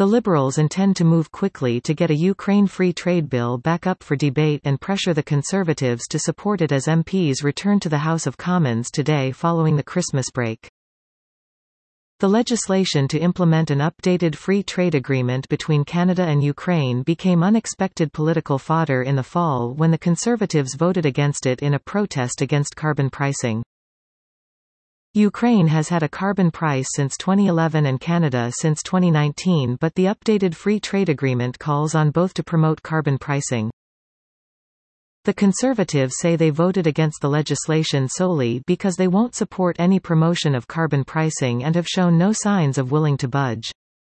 The Liberals intend to move quickly to get a Ukraine free trade bill back up for debate and pressure the Conservatives to support it as MPs return to the House of Commons today following the Christmas break. The legislation to implement an updated free trade agreement between Canada and Ukraine became unexpected political fodder in the fall when the Conservatives voted against it in a protest against carbon pricing. Ukraine has had a carbon price since 2011 and Canada since 2019, but the updated free trade agreement calls on both to promote carbon pricing. The Conservatives say they voted against the legislation solely because they won't support any promotion of carbon pricing and have shown no signs of willing to budge.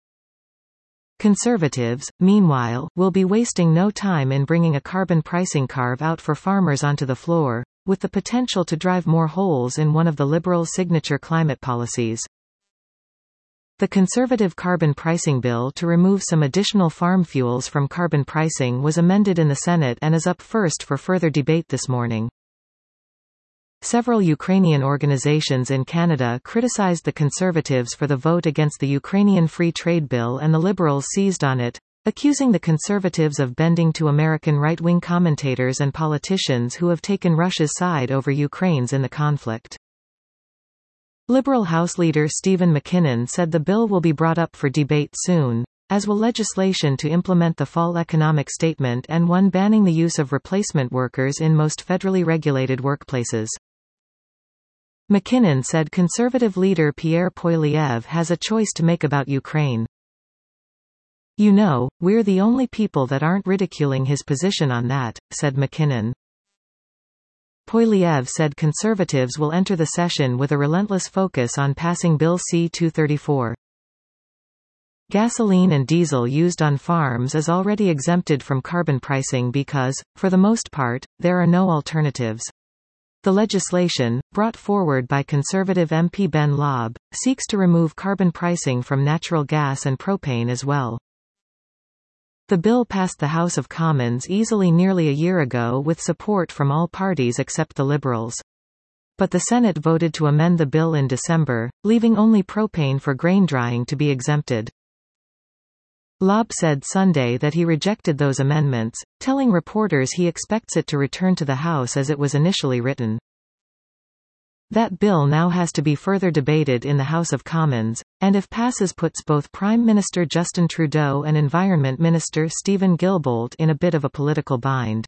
Conservatives, meanwhile, will be wasting no time in bringing a carbon pricing carve-out for farmers onto the floor, with the potential to drive more holes in one of the Liberals' signature climate policies. The Conservative carbon pricing bill to remove some additional farm fuels from carbon pricing was amended in the Senate and is up first for further debate this morning. Several Ukrainian organizations in Canada criticized the Conservatives for the vote against the Ukrainian Free Trade Bill, and the Liberals seized on it, accusing the Conservatives of bending to American right-wing commentators and politicians who have taken Russia's side over Ukraine's in the conflict. Liberal House Leader Stephen McKinnon said the bill will be brought up for debate soon, as will legislation to implement the Fall Economic Statement and one banning the use of replacement workers in most federally regulated workplaces. McKinnon said Conservative leader Pierre Poilievre has a choice to make about Ukraine. "You know, we're the only people that aren't ridiculing his position on that," said McKinnon. Poilievre said Conservatives will enter the session with a relentless focus on passing Bill C-234. Gasoline and diesel used on farms is already exempted from carbon pricing because, for the most part, there are no alternatives. The legislation, brought forward by Conservative MP Ben Lobb, seeks to remove carbon pricing from natural gas and propane as well. The bill passed the House of Commons easily nearly a year ago with support from all parties except the Liberals. But the Senate voted to amend the bill in December, leaving only propane for grain drying to be exempted. Lobb said Sunday that he rejected those amendments, telling reporters he expects it to return to the House as it was initially written. That bill now has to be further debated in the House of Commons, and if passes puts both Prime Minister Justin Trudeau and Environment Minister Stephen Guilbeault in a bit of a political bind.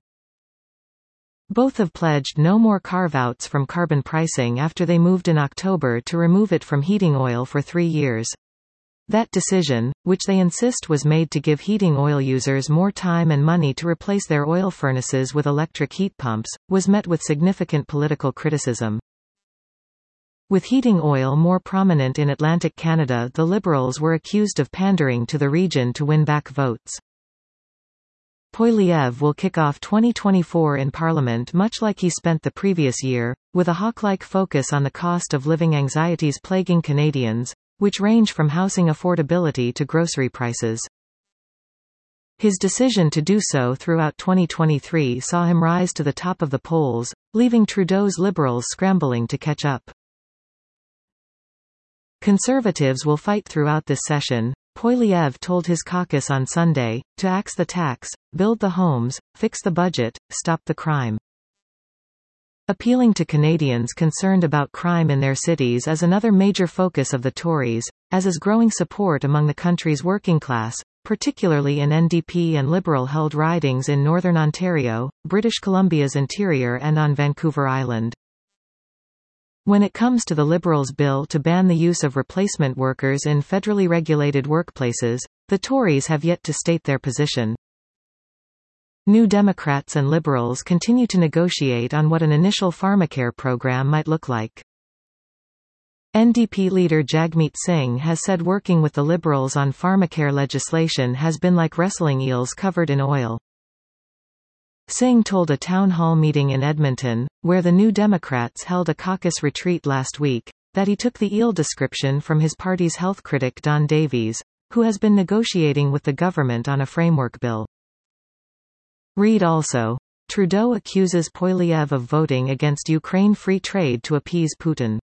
Both have pledged no more carve-outs from carbon pricing after they moved in October to remove it from heating oil for 3 years. That decision, which they insist was made to give heating oil users more time and money to replace their oil furnaces with electric heat pumps, was met with significant political criticism. With heating oil more prominent in Atlantic Canada, the Liberals were accused of pandering to the region to win back votes. Poilievre will kick off 2024 in Parliament much like he spent the previous year, with a hawk-like focus on the cost of living anxieties plaguing Canadians, which range from housing affordability to grocery prices. His decision to do so throughout 2023 saw him rise to the top of the polls, leaving Trudeau's Liberals scrambling to catch up. Conservatives will fight throughout this session, Poilievre told his caucus on Sunday, to axe the tax, build the homes, fix the budget, stop the crime. Appealing to Canadians concerned about crime in their cities is another major focus of the Tories, as is growing support among the country's working class, particularly in NDP and Liberal-held ridings in Northern Ontario, British Columbia's interior and on Vancouver Island. When it comes to the Liberals' bill to ban the use of replacement workers in federally regulated workplaces, the Tories have yet to state their position. New Democrats and Liberals continue to negotiate on what an initial pharmacare program might look like. NDP leader Jagmeet Singh has said working with the Liberals on pharmacare legislation has been like wrestling eels covered in oil. Singh told a town hall meeting in Edmonton, where the New Democrats held a caucus retreat last week, that he took the eel description from his party's health critic Don Davies, who has been negotiating with the government on a framework bill. Read also, Trudeau accuses Poilievre of voting against Ukraine free trade to appease Putin.